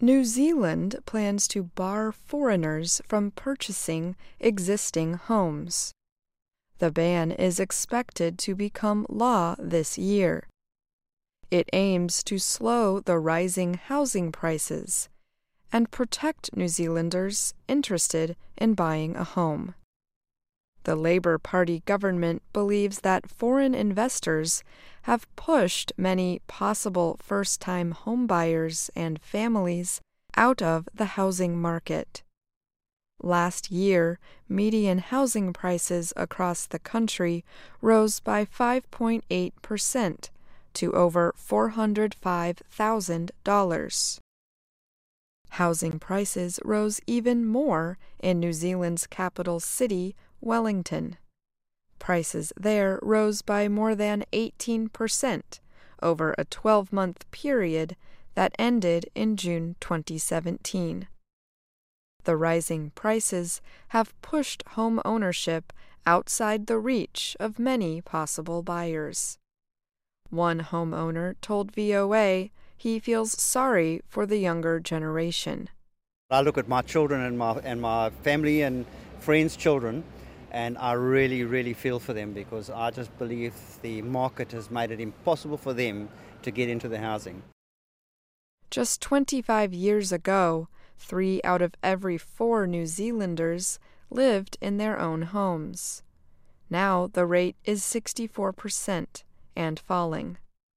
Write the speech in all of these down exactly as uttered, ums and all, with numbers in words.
New Zealand plans to bar foreigners from purchasing existing homes. The ban is expected to become law this year. It aims to slow the rising housing prices and protect New Zealanders interested in buying a home. The Labour Party government believes that foreign investors have pushed many possible first-time homebuyers and families out of the housing market. Last year, median housing prices across the country rose by five point eight percent to over four hundred five thousand dollars. Housing prices rose even more in New Zealand's capital city, Wellington. Prices there rose by more than eighteen percent over a twelve-month period that ended in June twenty seventeen. The rising prices have pushed home ownership outside the reach of many possible buyers. One homeowner told V O A he feels sorry for the younger generation. I look at my children and my and my family and friends' children, and I really, really feel for them because I just believe the market has made it impossible for them to get into the housing. Just twenty-five years ago, three out of every four New Zealanders lived in their own homes. Now the rate is sixty-four percent and falling.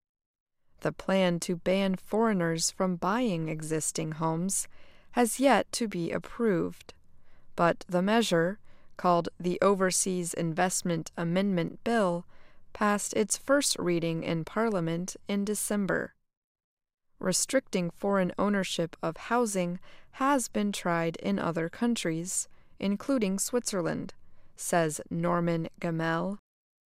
The plan to ban foreigners from buying existing homes has yet to be approved, but the measure, called the Overseas Investment Amendment Bill, passed its first reading in Parliament in December. Restricting foreign ownership of housing has been tried in other countries, including Switzerland, says Norman Gamel.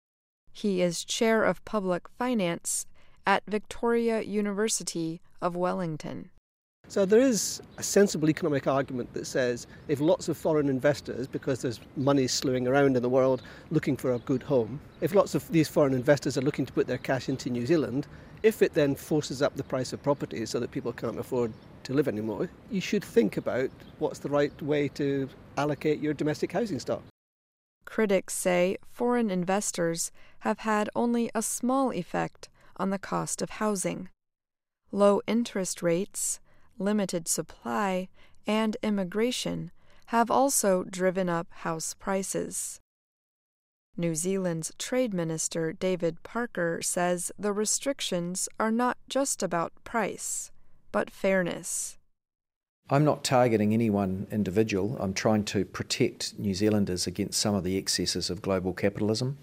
He is chair of public finance at Victoria University of Wellington. So there is a sensible economic argument that says if lots of foreign investors, because there's money slewing around in the world looking for a good home, if lots of these foreign investors are looking to put their cash into New Zealand, if it then forces up the price of properties so that people can't afford to live anymore, you should think about what's the right way to allocate your domestic housing stock. Critics say foreign investors have had only a small effect on the cost of housing. Low interest rates, limited supply, and immigration have also driven up house prices. New Zealand's Trade Minister David Parker says the restrictions are not just about price, but fairness. I'm not targeting any one individual. I'm trying to protect New Zealanders against some of the excesses of global capitalism.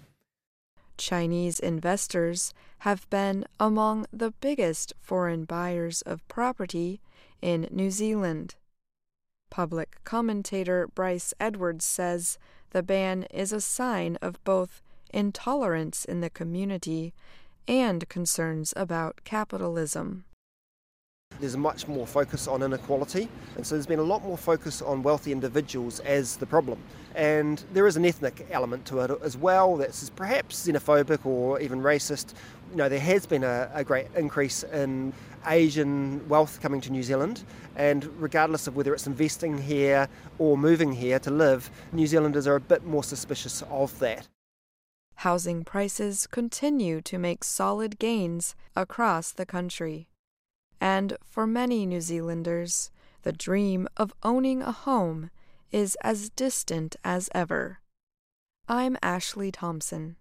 Chinese investors have been among the biggest foreign buyers of property in New Zealand. Public commentator Bryce Edwards says the ban is a sign of both intolerance in the community and concerns about capitalism. There's much more focus on inequality, and so there's been a lot more focus on wealthy individuals as the problem. And there is an ethnic element to it as well that's perhaps xenophobic or even racist. You know, there has been a, a great increase in Asian wealth coming to New Zealand, and regardless of whether it's investing here or moving here to live, New Zealanders are a bit more suspicious of that. Housing prices continue to make solid gains across the country. And for many New Zealanders, the dream of owning a home is as distant as ever. I'm Ashley Thompson.